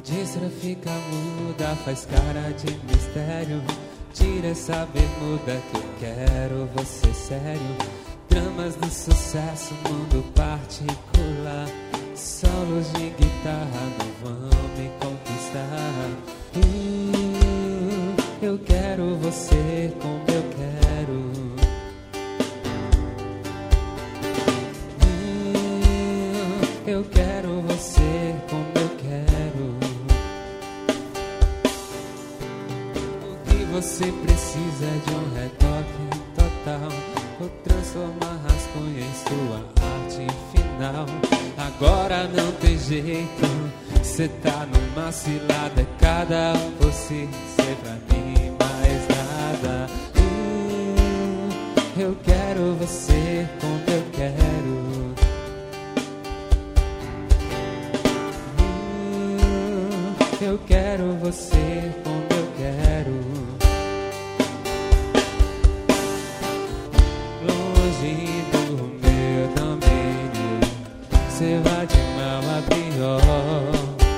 Distra fica muda, faz cara de mistério. Tira essa bermuda que eu quero você sério. Dramas do sucesso, mundo particular. Solos de guitarra não vão me conquistar. Eu quero você como eu quero. Eu quero você como eu quero. O que você precisa é de um retoque total. Vou transformar rascunho em sua arte final. Agora não tem jeito, cê tá numa cilada. Cada um por si, cê pra mim mais nada. Eu quero você como eu quero. Eu quero você como eu quero. Longe do meu domínio, cê vai de mal a pior.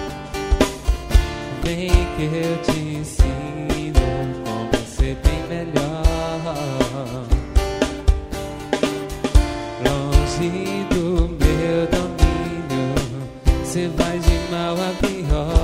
Vem que eu te ensino como ser bem melhor. Longe do meu domínio, cê vai de mal a pior.